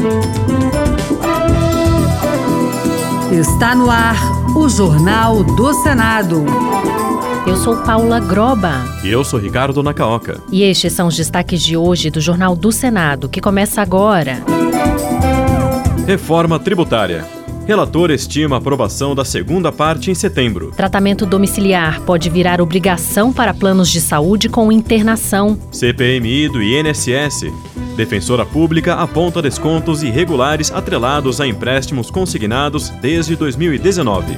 Está no ar o Jornal do Senado. Eu sou Paula Groba. E eu sou Ricardo Nacaoca. E estes são os destaques de hoje do Jornal do Senado, que começa agora. Reforma tributária. Relator estima a aprovação da segunda parte em setembro. Tratamento domiciliar pode virar obrigação para planos de saúde com internação. CPMI do INSS. Defensora Pública aponta descontos irregulares atrelados a empréstimos consignados desde 2019.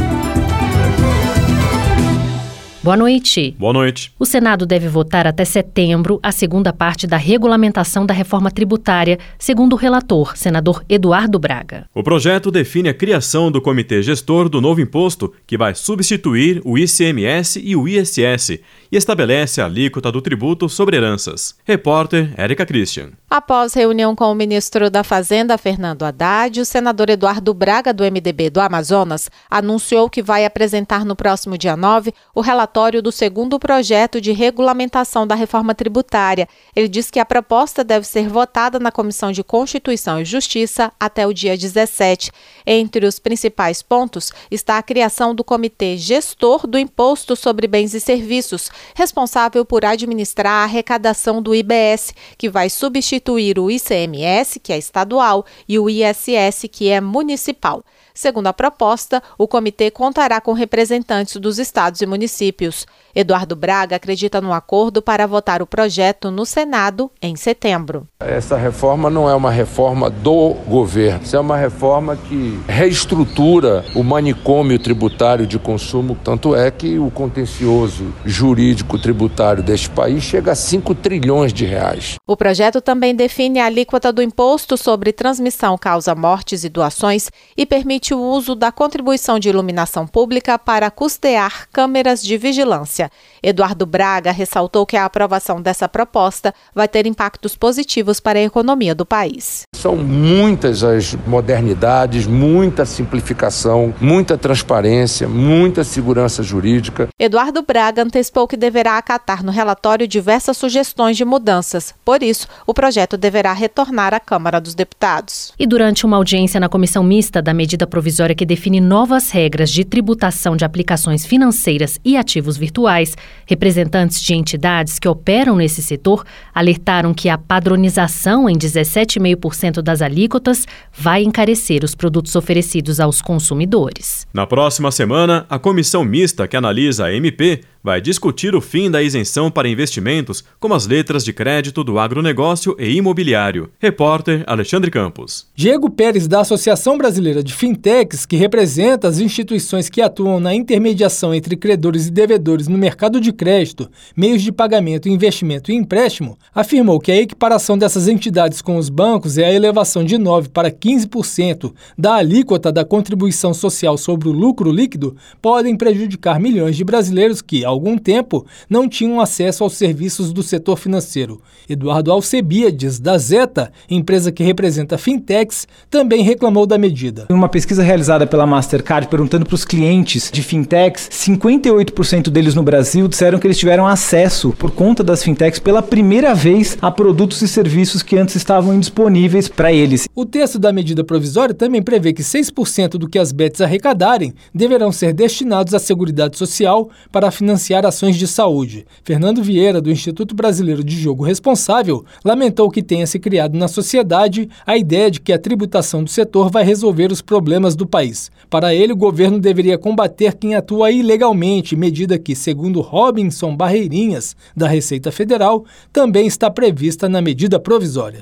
Boa noite. Boa noite. O Senado deve votar até setembro a segunda parte da regulamentação da reforma tributária, segundo o relator, senador Eduardo Braga. O projeto define a criação do comitê gestor do novo imposto, que vai substituir o ICMS e o ISS, e estabelece a alíquota do tributo sobre heranças. Repórter Érica Christian. Após reunião com o ministro da Fazenda, Fernando Haddad, o senador Eduardo Braga, do MDB do Amazonas, anunciou que vai apresentar no próximo dia 9 o relatório do segundo projeto de regulamentação da reforma tributária. Ele diz que a proposta deve ser votada na Comissão de Constituição e Justiça até o dia 17. Entre os principais pontos está a criação do Comitê Gestor do Imposto sobre Bens e Serviços, responsável por administrar a arrecadação do IBS, que vai substituir o ICMS, que é estadual, e o ISS, que é municipal. Segundo a proposta, o comitê contará com representantes dos estados e municípios. Eduardo Braga acredita no acordo para votar o projeto no Senado em setembro. Essa reforma não é uma reforma do governo, isso é uma reforma que reestrutura o manicômio tributário de consumo. Tanto é que o contencioso jurídico tributário deste país chega a 5 trilhões de reais. O projeto também define a alíquota do imposto sobre transmissão causa-mortes e doações e permite o uso da contribuição de iluminação pública para custear câmeras de vigilância. Eduardo Braga ressaltou que a aprovação dessa proposta vai ter impactos positivos para a economia do país. São muitas as modernidades, muita simplificação, muita transparência, muita segurança jurídica. Eduardo Braga antecipou que deverá acatar no relatório diversas sugestões de mudanças. Por isso, o projeto deverá retornar à Câmara dos Deputados. E durante uma audiência na comissão mista da medida provisória que define novas regras de tributação de aplicações financeiras e ativos virtuais, representantes de entidades que operam nesse setor alertaram que a padronização em 17,5% das alíquotas vai encarecer os produtos oferecidos aos consumidores. Na próxima semana, a comissão mista que analisa a MP vai discutir o fim da isenção para investimentos, como as letras de crédito do agronegócio e imobiliário. Repórter Alexandre Campos. Diego Pérez, da Associação Brasileira de Fintechs, que representa as instituições que atuam na intermediação entre credores e devedores no mercado de crédito, meios de pagamento, investimento e empréstimo, afirmou que a equiparação dessas entidades com os bancos e a elevação de 9% para 15% da alíquota da contribuição social sobre o lucro líquido podem prejudicar milhões de brasileiros que, há algum tempo, não tinham acesso aos serviços do setor financeiro. Eduardo Alcebiades, da Zeta, empresa que representa fintechs, também reclamou da medida. Em uma pesquisa realizada pela Mastercard, perguntando para os clientes de fintechs, 58% deles no Brasil disseram que eles tiveram acesso, por conta das fintechs, pela primeira vez a produtos e serviços que antes estavam indisponíveis para eles. O texto da medida provisória também prevê que 6% do que as bets arrecadarem deverão ser destinados à Seguridade Social para financiar ações de saúde. Fernando Vieira, do Instituto Brasileiro de Jogo Responsável, lamentou que tenha se criado na sociedade a ideia de que a tributação do setor vai resolver os problemas do país. Para ele, o governo deveria combater quem atua ilegalmente, medida que, segundo Robinson Barreirinhas, da Receita Federal, também está prevista na medida provisória.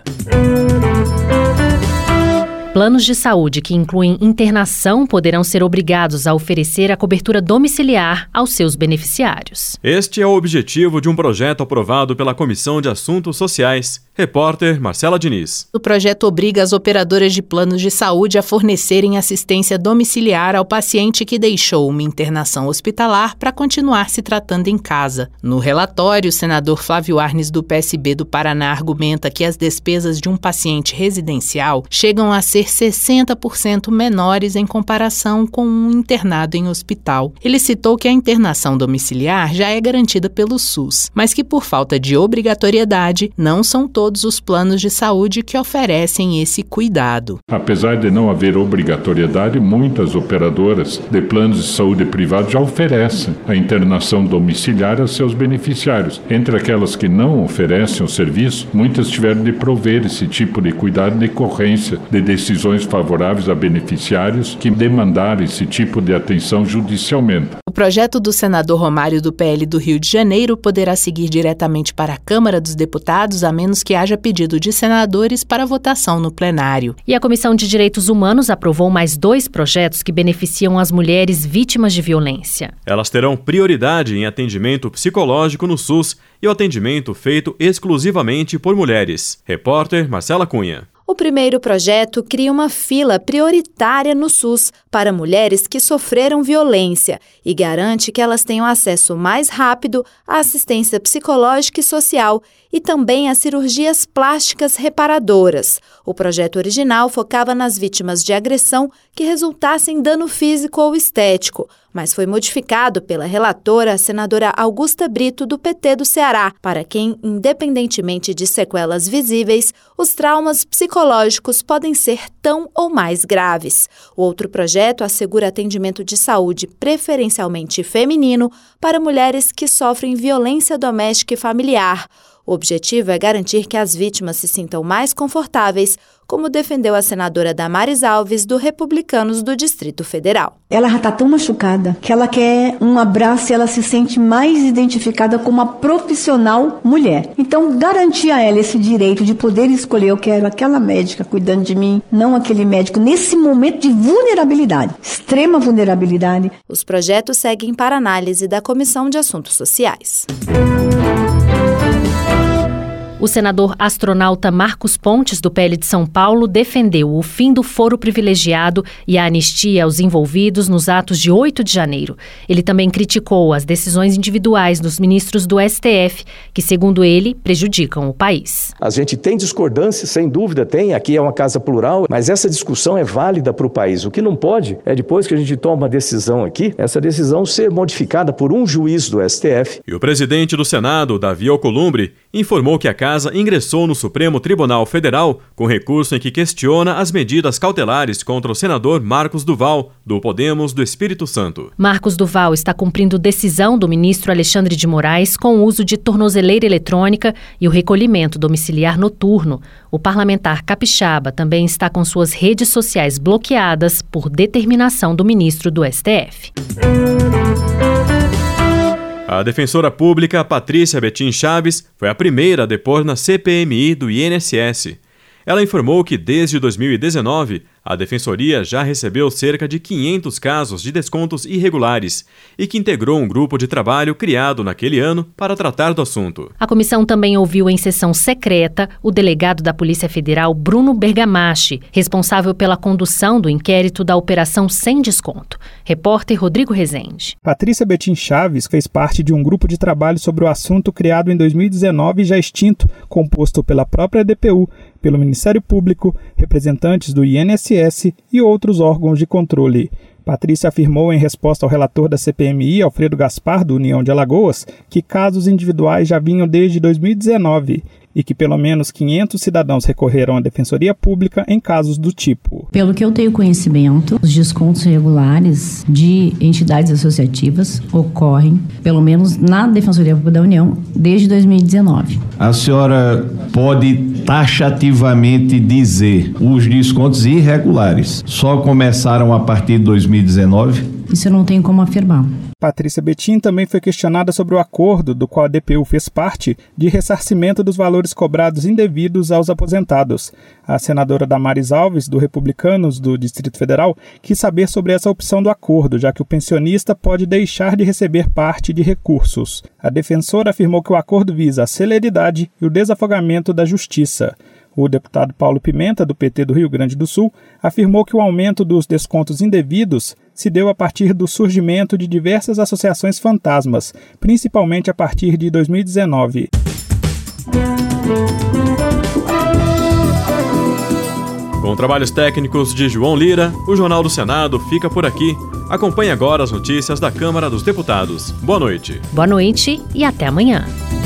Planos de saúde que incluem internação poderão ser obrigados a oferecer a cobertura domiciliar aos seus beneficiários. Este é o objetivo de um projeto aprovado pela Comissão de Assuntos Sociais. Repórter Marcela Diniz. O projeto obriga as operadoras de planos de saúde a fornecerem assistência domiciliar ao paciente que deixou uma internação hospitalar para continuar se tratando em casa. No relatório, o senador Flávio Arnes, do PSB do Paraná, argumenta que as despesas de um paciente residencial chegam a ser 60% menores em comparação com um internado em hospital. Ele citou que a internação domiciliar já é garantida pelo SUS, mas que por falta de obrigatoriedade não são todos todos os planos de saúde que oferecem esse cuidado. Apesar de não haver obrigatoriedade, muitas operadoras de planos de saúde privados já oferecem a internação domiciliar a seus beneficiários. Entre aquelas que não oferecem o serviço, muitas tiveram de prover esse tipo de cuidado em decorrência de decisões favoráveis a beneficiários que demandaram esse tipo de atenção judicialmente. O projeto do senador Romário do PL do Rio de Janeiro poderá seguir diretamente para a Câmara dos Deputados, a menos que haja pedido de senadores para votação no plenário. E a Comissão de Direitos Humanos aprovou mais 2 projetos que beneficiam as mulheres vítimas de violência. Elas terão prioridade em atendimento psicológico no SUS e o atendimento feito exclusivamente por mulheres. Repórter Marcela Cunha. O primeiro projeto cria uma fila prioritária no SUS para mulheres que sofreram violência e garante que elas tenham acesso mais rápido à assistência psicológica e social e também a cirurgias plásticas reparadoras. O projeto original focava nas vítimas de agressão que resultassem em dano físico ou estético, mas foi modificado pela relatora, a senadora Augusta Brito, do PT do Ceará, para quem, independentemente de sequelas visíveis, os traumas psicológicos podem ser tão ou mais graves. O outro projeto assegura atendimento de saúde preferencialmente feminino para mulheres que sofrem violência doméstica e familiar. O objetivo é garantir que as vítimas se sintam mais confortáveis, como defendeu a senadora Damares Alves, do Republicanos do Distrito Federal. Ela já está tão machucada que ela quer um abraço e ela se sente mais identificada como uma profissional mulher. Então, garantir a ela esse direito de poder escolher, eu quero aquela médica cuidando de mim, não aquele médico, nesse momento de vulnerabilidade, extrema vulnerabilidade. Os projetos seguem para análise da Comissão de Assuntos Sociais. O senador astronauta Marcos Pontes, do PL de São Paulo, defendeu o fim do foro privilegiado e a anistia aos envolvidos nos atos de 8 de janeiro. Ele também criticou as decisões individuais dos ministros do STF, que, segundo ele, prejudicam o país. A gente tem discordância, sem dúvida tem, aqui é uma casa plural, mas essa discussão é válida para o país. O que não pode é, depois que a gente toma uma decisão aqui, essa decisão ser modificada por um juiz do STF. E o presidente do Senado, Davi Alcolumbre, informou que a casa ingressou no Supremo Tribunal Federal com recurso em que questiona as medidas cautelares contra o senador Marcos Duval, do Podemos do Espírito Santo. Marcos Duval está cumprindo decisão do ministro Alexandre de Moraes com o uso de tornozeleira eletrônica e o recolhimento domiciliar noturno. O parlamentar capixaba também está com suas redes sociais bloqueadas por determinação do ministro do STF. A defensora pública Patrícia Betim Chaves foi a primeira a depor na CPMI do INSS. Ela informou que desde 2019 a Defensoria já recebeu cerca de 500 casos de descontos irregulares e que integrou um grupo de trabalho criado naquele ano para tratar do assunto. A comissão também ouviu em sessão secreta o delegado da Polícia Federal Bruno Bergamaschi, responsável pela condução do inquérito da Operação Sem Desconto. Repórter Rodrigo Rezende. Patrícia Betim Chaves fez parte de um grupo de trabalho sobre o assunto criado em 2019 e já extinto, composto pela própria DPU, pelo Ministério Público, representantes do INSS e outros órgãos de controle. Patrícia afirmou em resposta ao relator da CPMI, Alfredo Gaspar, do União de Alagoas, que casos individuais já vinham desde 2019 e que pelo menos 500 cidadãos recorreram à Defensoria Pública em casos do tipo. Pelo que eu tenho conhecimento, os descontos regulares de entidades associativas ocorrem, pelo menos na Defensoria Pública da União, desde 2019. A senhora pode taxativamente dizer os descontos irregulares só começaram a partir de 2019? Isso eu não tenho como afirmar. Patrícia Betim também foi questionada sobre o acordo do qual a DPU fez parte de ressarcimento dos valores cobrados indevidos aos aposentados. A senadora Damares Alves, do Republicanos do Distrito Federal, quis saber sobre essa opção do acordo, já que o pensionista pode deixar de receber parte de recursos. A defensora afirmou que o acordo visa a celeridade e o desafogamento da justiça. O deputado Paulo Pimenta, do PT do Rio Grande do Sul, afirmou que o aumento dos descontos indevidos se deu a partir do surgimento de diversas associações fantasmas, principalmente a partir de 2019. Com trabalhos técnicos de João Lira, o Jornal do Senado fica por aqui. Acompanhe agora as notícias da Câmara dos Deputados. Boa noite. Boa noite e até amanhã.